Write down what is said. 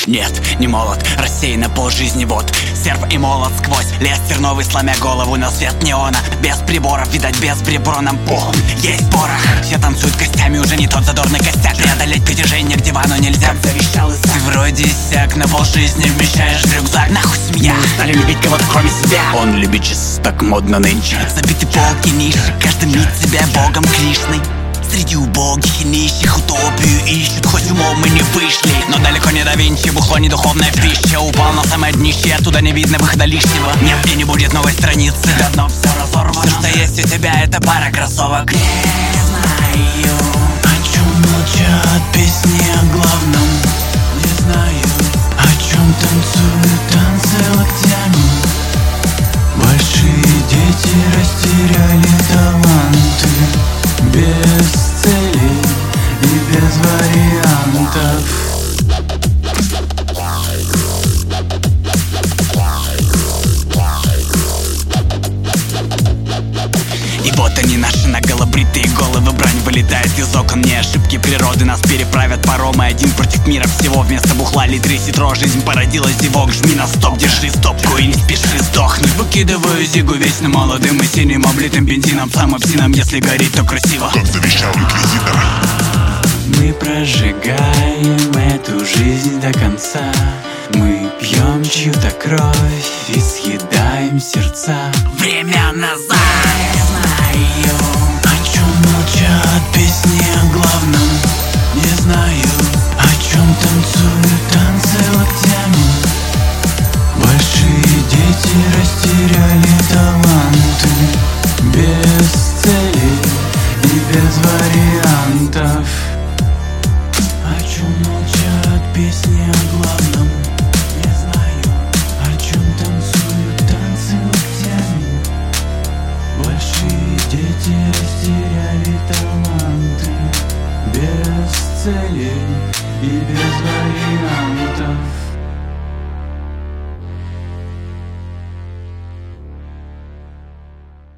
Нет, не молод, рассеянно по жизни вот. Серп и молот сквозь лес терновый, сломя голову на свет неона. Без приборов, видать, без приборном полон. Есть порох, все танцуют костями, уже не тот задорный костяк. Преодолеть притяжение к дивану нельзя, завещал Исаак. Ты вроде иссяк, на полжизни вмещаешь в рюкзак. Нахуй семья, стали любить кого-то кроме себя. Он любит час, так модно нынче. Забиты полки ниши, каждый миг себя богом Кришной. Среди убогих и нищих утопию ищут. Хоть умом мы не вышли, но далеко не до Винчи. Бухло не духовная пища, упал на самое днище. Оттуда не видно выхода лишнего. Нигде не будет новой страницы, давно все разорвано. Все, что есть у тебя, это пара кроссовок. Не знаю, о чем молчат песни о главном. Не знаю, о чем танцуют танцы локтями. Большие дети растеряли таланты. Без цели и без вариантов. И вот они, наши наголобритые головы. Брань вылетает из окон, не ошибки природы. Нас переправят паромы один против мира всего. Вместо бухла литры ситро, жизнь породила зевок. Жми на стоп, держи стопку и не спеши сдохнуть. Выкидываю зигу вечно молодым и синим, облитым бензином, самым псином. Если горит, то красиво, как завещал инквизитор. Мы прожигаем эту жизнь до конца. Мы пьем чью-то кровь и съедаем сердца. Время назад. Не знаю, о чем молчат песни о главном. Не знаю, о чем танцуют танцы локтями. Большие дети растеряли таланты. Без цели и без вариантов. О чем молчат песни о главном. Не знаю, о чем танцуют танцы локтями. Большие дети растеряли таланты. Без цели и без вариантов.